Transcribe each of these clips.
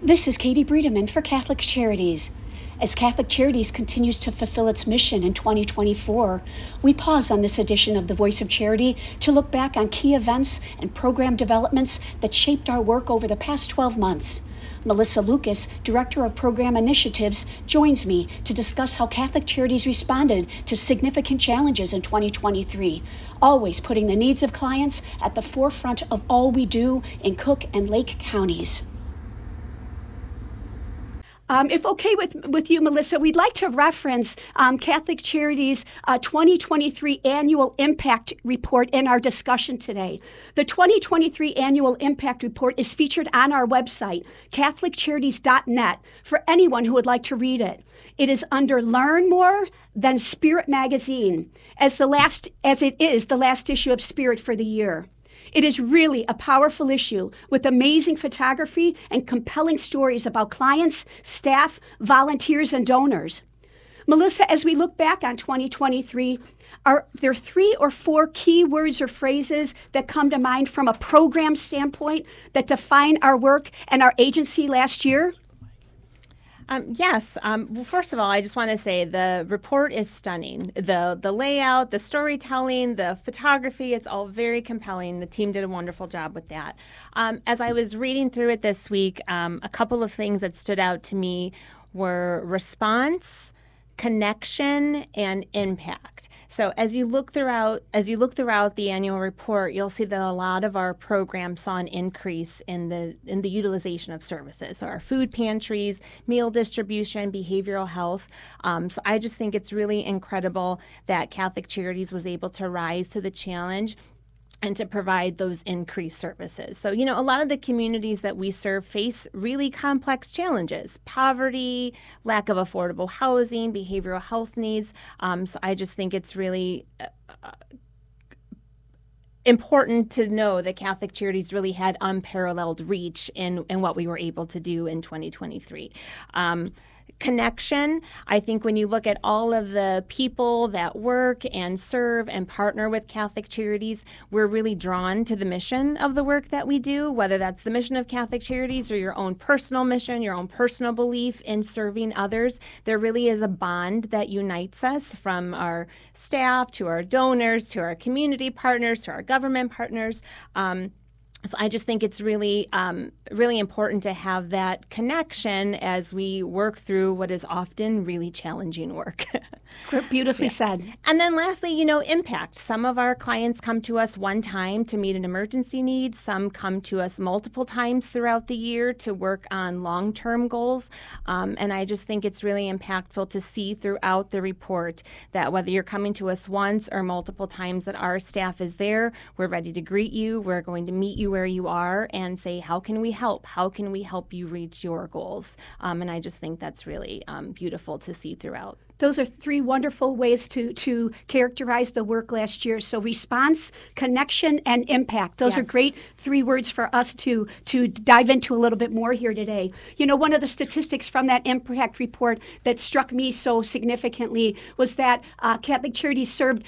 This is Katie Breedeman for Catholic Charities. As Catholic Charities continues to fulfill its mission in 2024, we pause on this edition of The Voice of Charity to look back on key events and program developments that shaped our work over the past 12 months. Melissa Lucas, Director of Program Initiatives, joins me to discuss how Catholic Charities responded to significant challenges in 2023, always putting the needs of clients at the forefront of all we do in Cook and Lake counties. If okay with you, Melissa, we'd like to reference Catholic Charities' 2023 Annual Impact Report in our discussion today. The 2023 Annual Impact Report is featured on our website, catholiccharities.net, for anyone who would like to read it. It is under Learn More Than Spirit magazine, as it is the last issue of Spirit for the year. It is really a powerful issue with amazing photography and compelling stories about clients, staff, volunteers, and donors. Melissa, as we look back on 2023, are there 3 or 4 key words or phrases that come to mind from a program standpoint that define our work and our agency last year? Yes. Well, first of all, I just want to say the report is stunning. The layout, the storytelling, the photography, it's all very compelling. The team did a wonderful job with that. As I was reading through it this week, a couple of things that stood out to me were response, connection, and impact. So as you look throughout the annual report, you'll see that a lot of our programs saw an increase in the utilization of services. So our food pantries, meal distribution, behavioral health. So I just think it's really incredible that Catholic Charities was able to rise to the challenge and to provide those increased services. So, a lot of the communities that we serve face really complex challenges: poverty, lack of affordable housing, behavioral health needs. So I just think it's really important to know that Catholic Charities really had unparalleled reach in what we were able to do in 2023. Connection, I think when you look at all of the people that work and serve and partner with Catholic Charities, we're really drawn to the mission of the work that we do, whether that's the mission of Catholic Charities or your own personal mission, your own personal belief in serving others. There really is a bond that unites us, from our staff to our donors to our community partners to our government partners. So I just think it's really, really important to have that connection as we work through what is often really challenging work. Beautifully said. And then lastly, impact. Some of our clients come to us one time to meet an emergency need. Some come to us multiple times throughout the year to work on long-term goals. And I just think it's really impactful to see throughout the report that whether you're coming to us once or multiple times, that our staff is there. We're ready to greet you. We're going to meet you where you are and say, how can we help? How can we help you reach your goals? And I just think that's really beautiful to see throughout. Those are 3 wonderful ways to characterize the work last year. So response, connection, and impact. Those Yes. are great 3 words for us to dive into a little bit more here today. One of the statistics from that impact report that struck me so significantly was that Catholic Charities served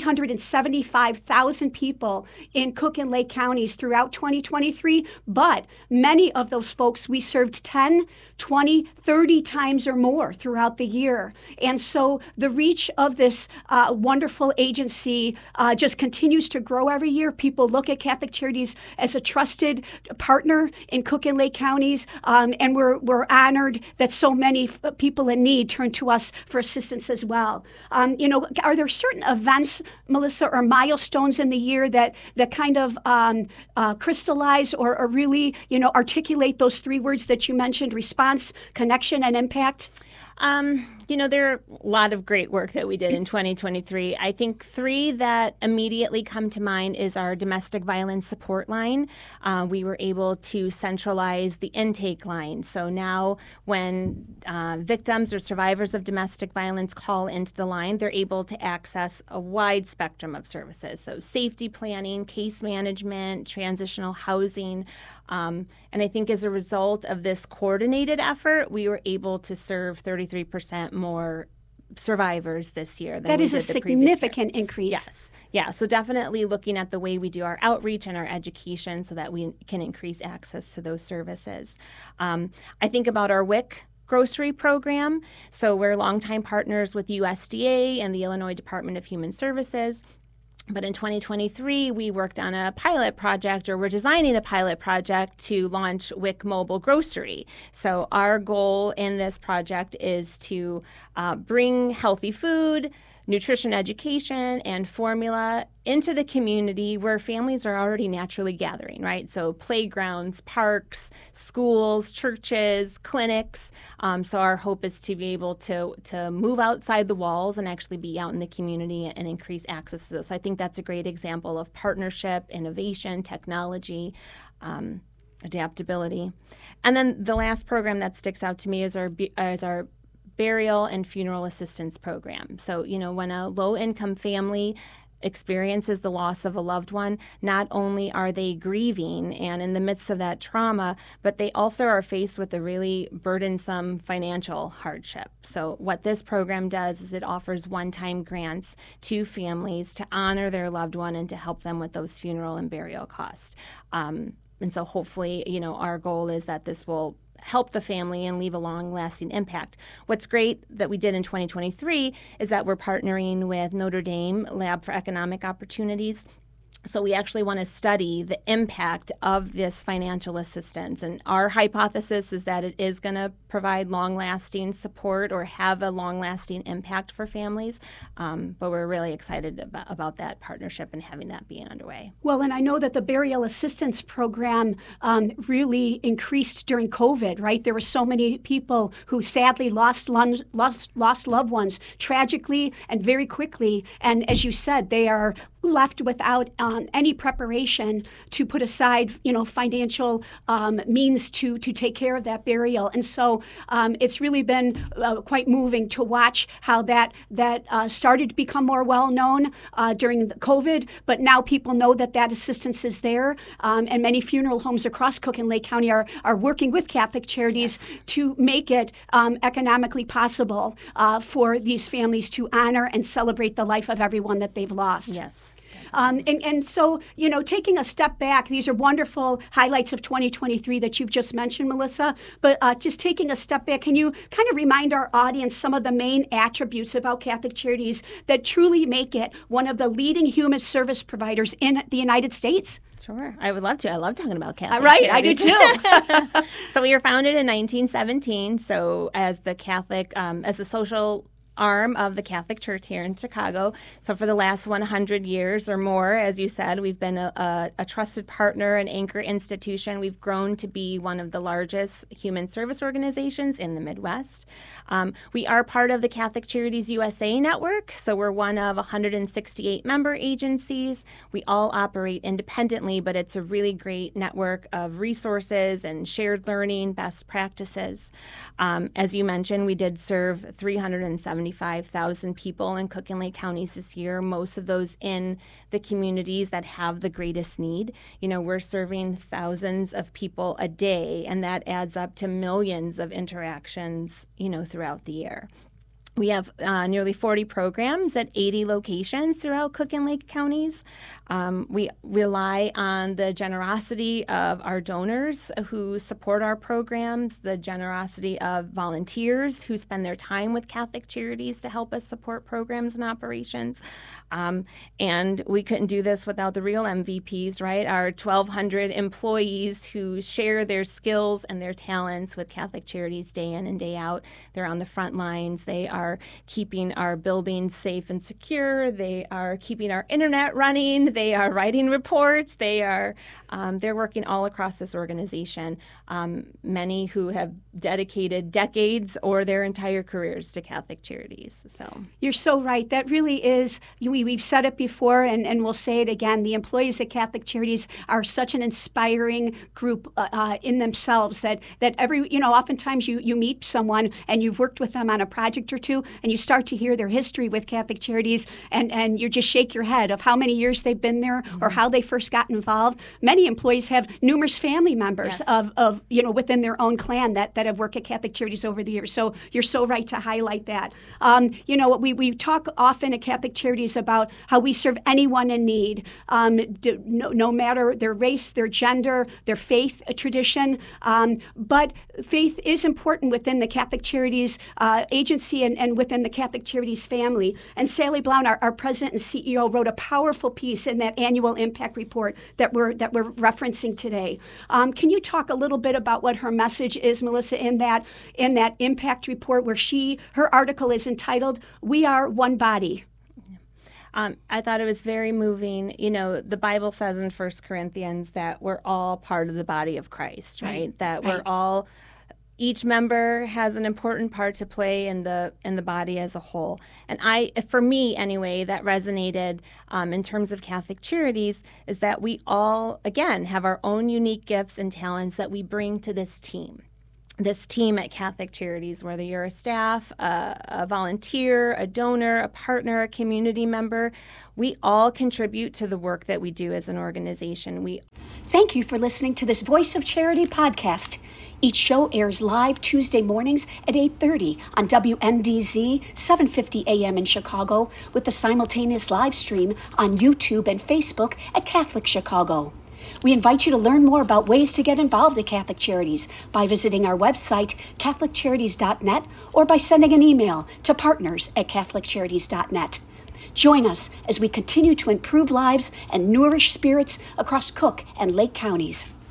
375,000 people in Cook and Lake counties throughout 2023, but many of those folks we served 10, 20, 30 times or more throughout the year. And so the reach of this wonderful agency just continues to grow every year. People look at Catholic Charities as a trusted partner in Cook and Lake counties, and we're honored that so many people in need turn to us for assistance as well. Are there certain events, Melissa, or milestones in the year that kind of crystallize or really articulate those 3 words that you mentioned: response, connection, and impact? There are a lot of great work that we did in 2023. I think 3 that immediately come to mind is our domestic violence support line. We were able to centralize the intake line. So now when victims or survivors of domestic violence call into the line, they're able to access a wide spectrum of services. So safety planning, case management, transitional housing. And I think as a result of this coordinated effort, we were able to serve 33% more survivors this year than that we is did a the previous year. significant increase. Yes. Yeah. So definitely looking at the way we do our outreach and our education so that we can increase access to those services. I think about our WIC grocery program. So we're longtime partners with USDA and the Illinois Department of Human Services. But in 2023, we worked on a pilot project, or we're designing a pilot project to launch WIC Mobile Grocery. So our goal in this project is to bring healthy food, nutrition education, and formula into the community where families are already naturally gathering, right? So playgrounds, parks, schools, churches, clinics. So our hope is to be able to move outside the walls and actually be out in the community and increase access to those. So I think that's a great example of partnership, innovation, technology, adaptability. And then the last program that sticks out to me is our burial and funeral assistance program. So, when a low-income family experiences the loss of a loved one, not only are they grieving and in the midst of that trauma, but they also are faced with a really burdensome financial hardship. So what this program does is it offers one-time grants to families to honor their loved one and to help them with those funeral and burial costs. And so hopefully, our goal is that this will help the family and leave a long-lasting impact. What's great that we did in 2023 is that we're partnering with Notre Dame Lab for Economic Opportunities. So we actually want to study the impact of this financial assistance. And our hypothesis is that it is going to provide long-lasting support or have a long-lasting impact for families. But we're really excited about that partnership and having that being underway. Well, and I know that the burial assistance program really increased during COVID, right? There were so many people who sadly lost loved ones tragically and very quickly. And as you said, they are left without any preparation to put aside, financial means to take care of that burial. And so it's really been quite moving to watch how that started to become more well-known during the COVID, but now people know that assistance is there. And many funeral homes across Cook and Lake County are working with Catholic Charities to make it economically possible for these families to honor and celebrate the life of everyone that they've lost. Yes. And so, taking a step back, these are wonderful highlights of 2023 that you've just mentioned, Melissa, but just taking a step back, can you kind of remind our audience some of the main attributes about Catholic Charities that truly make it one of the leading human service providers in the United States? Sure. I would love to. I love talking about Catholic Right, Charities. I do too. So we were founded in 1917, so as the Catholic, as a social arm of the Catholic Church here in Chicago. So for the last 100 years or more, as you said, we've been a trusted partner, an anchor institution. We've grown to be one of the largest human service organizations in the Midwest. We are part of the Catholic Charities USA network, so we're one of 168 member agencies. We all operate independently, but it's a really great network of resources and shared learning, best practices. As you mentioned, we did serve 375,000 people in Cook and Lake counties this year, most of those in the communities that have the greatest need. We're serving thousands of people a day, and that adds up to millions of interactions, throughout the year. We have nearly 40 programs at 80 locations throughout Cook and Lake counties. We rely on the generosity of our donors who support our programs, the generosity of volunteers who spend their time with Catholic Charities to help us support programs and operations. And we couldn't do this without the real MVPs, right? Our 1,200 employees who share their skills and their talents with Catholic Charities day in and day out. They're on the front lines. They are keeping our buildings safe and secure. They are keeping our internet running. They are writing reports. They're working all across this organization. Many who have dedicated decades or their entire careers to Catholic Charities. So you're so right. That really is. We've said it before, and we'll say it again. The employees at Catholic Charities are such an inspiring group in themselves that every oftentimes you meet someone and you've worked with them on a project or two. to, and you start to hear their history with Catholic Charities, and you just shake your head of how many years they've been there or how they first got involved. Many employees have numerous family members of within their own clan that have worked at Catholic Charities over the years. So you're so right to highlight that. We talk often at Catholic Charities about how we serve anyone in need, no matter their race, their gender, their faith tradition. But faith is important within the Catholic Charities agency and within the Catholic Charities family. And Sally Blount, our president and CEO, wrote a powerful piece in that annual impact report that we're referencing today. Can you talk a little bit about what her message is, Melissa, in that impact report, where her article is entitled "We Are One Body"? I thought it was very moving. The Bible says in 1 Corinthians that we're all part of the body of Christ, right? That we're all, each member has an important part to play in the body as a whole. And for me anyway, that resonated in terms of Catholic Charities, is that we all, again, have our own unique gifts and talents that we bring to this team. This team at Catholic Charities, whether you're a staff, a volunteer, a donor, a partner, a community member, we all contribute to the work that we do as an organization. Thank you for listening to this Voice of Charity podcast. Each show airs live Tuesday mornings at 8:30 on WNDZ 750 AM in Chicago, with a simultaneous live stream on YouTube and Facebook at Catholic Chicago. We invite you to learn more about ways to get involved at Catholic Charities by visiting our website, catholiccharities.net, or by sending an email to partners@catholiccharities.net. Join us as we continue to improve lives and nourish spirits across Cook and Lake counties.